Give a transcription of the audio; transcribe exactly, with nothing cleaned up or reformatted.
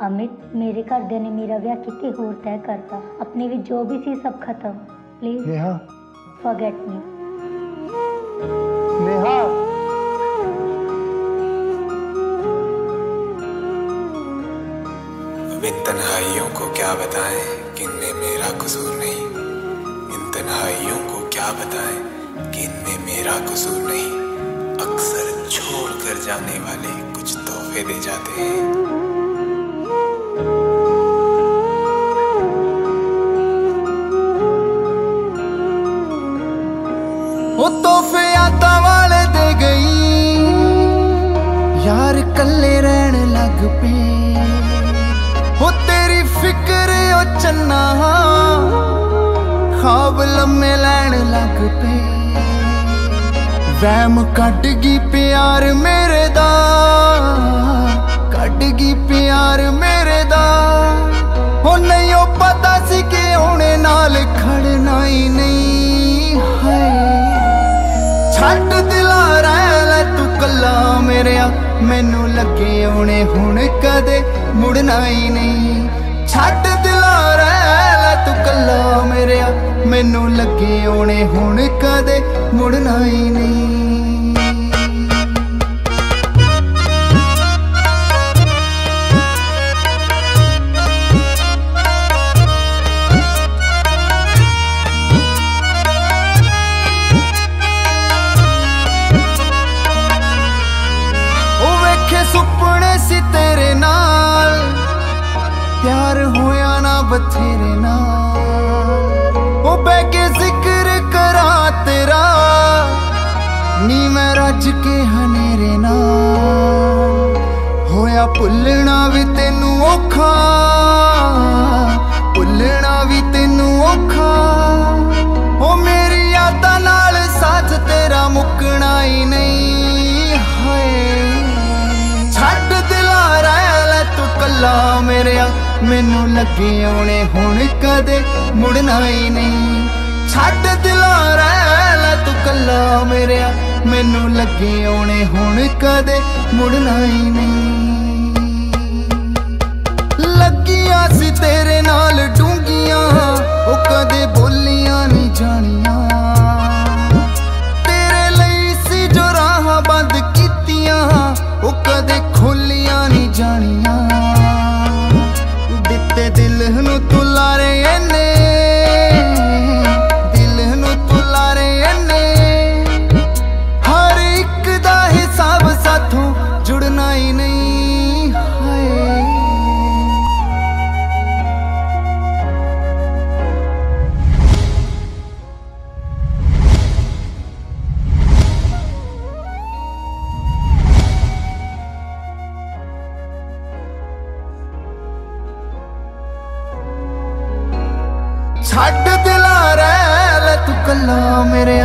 अमित मेरे घरदे ने मेरा विआह किते होर तय करता। अपने विच जो भी सी सब खत्म। Please Neha forget me. Neha अब इन तन्हाइयों को क्या बताएं कि इनमें मेरा कसूर नहीं। इन तन्हाइयों को क्या बताएं कि इनमें मेरा कसूर नहीं। अक्सर छोड़ कर जाने वाले कुछ तोहफे दे जाते हैं। वो तोहफे यादां वाले दे गई यार, कल्ले रहन लग पे। वो तेरी फिक्र ओ चन्ना ख्वाब लम्मे लैन लग पे। वैम कट गई प्यार मेरे दा, कट गई प्यार मेरे दा। हो नहीं ओ पता सी कि होने नाल खड़ना ही नहीं है। छट दिला रह लै तू कला मेरेया, मैनू लगे होने हुण कदे मुड़ना ही नहीं। छट दिला रह लै तू कला मेरेया, मैनू लगे होने हुण कदे मुड़ना ही नहीं। सुपने सी तेरे नाल, प्यार होया ना बथेरे नाल। ओ बैके जिक्र करा तेरा, नी मैं रज के हनेरे नाल। होया भुलना भी तेनू औखा, भुलना भी तेनू औखा। ओ मेरी यादां नाल साथ तेरा मुकना ही नहीं है। छट दिला रह लै तू कला मेरेया, मैनू लगे होने हुण कदे मुड़ना ही नहीं। छट दिला रह लै तू कला मेरेया, मैनू लगे होने हुण कदे मुड़ना ही नहीं। लगियां सी तेरे नाल डूंगियां, ओ कदे बोलियां नहीं जानियां। तेरे लई सी जो राह बंद कीतियां, ओ कदे खोलियां नहीं जानियां। दिते दिल नू तू लारे इन्ने, दिल नू तू लारे इन्ने। हर एक दा हिसाब साथों जुड़ना ही नहीं है। छट दिला रह लै तू कला मेरे,